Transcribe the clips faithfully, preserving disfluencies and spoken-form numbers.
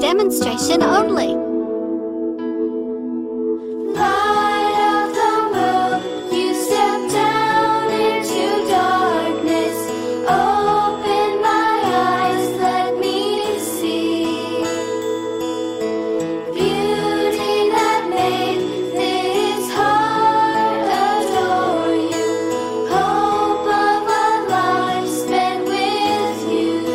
demonstration only. Light of the world, you step down into darkness. Open my eyes, let me see beauty that made this heart adore you. Hope of a life spent with you.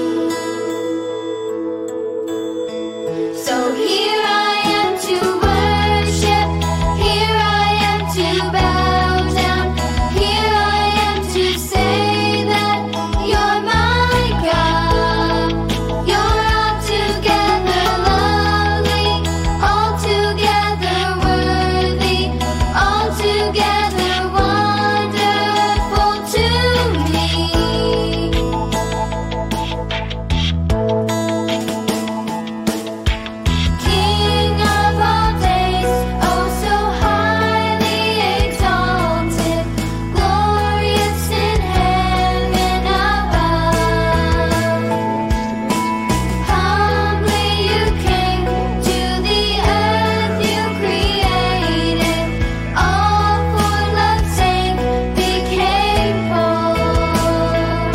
So here I am to worship, here I am to bow down, here I am to say that you're my God. You're altogether lovely, altogether worthy, altogether wonderful to me. King of all days, oh so highly exalted, glorious in heaven above. Humbly you came to the earth you created, all for love's sake became poor.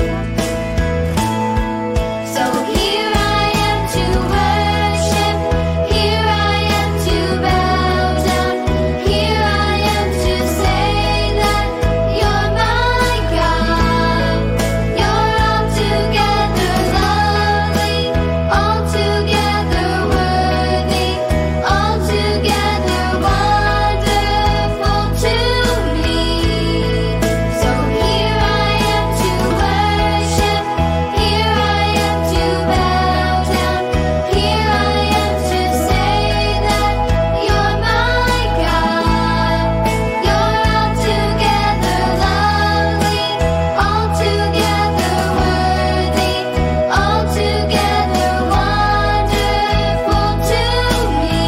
So here I am to worship, here I am to bow down, here I am to say that you're my God. You're altogether lovely, altogether worthy, altogether wonderful to me. So here I am to worship, here I am to bow down, here I am to say that you're my God. You're altogether lovely, altogether worthy, altogether wonderful to me.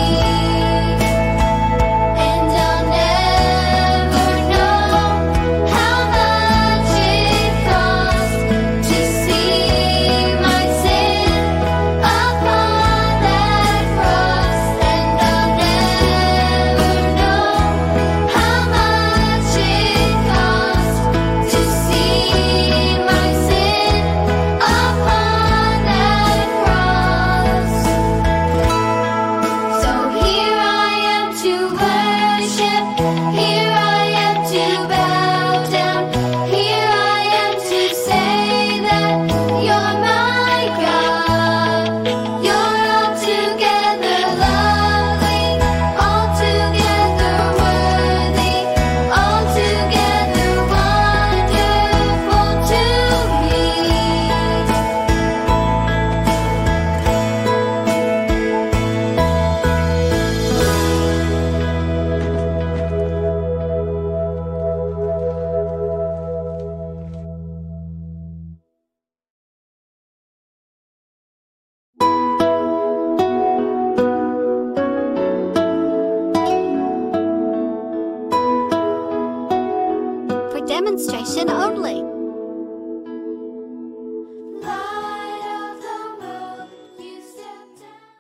And I'll never know how much it costs to see my sin upon that cross. And I'll never know how much it costs to see my sin upon that cross. So here I am to worship, here I am to bow down, here I am to say that you're my God. You're altogether lovely, altogether worthy, altogether wonderful to me. For demonstration only.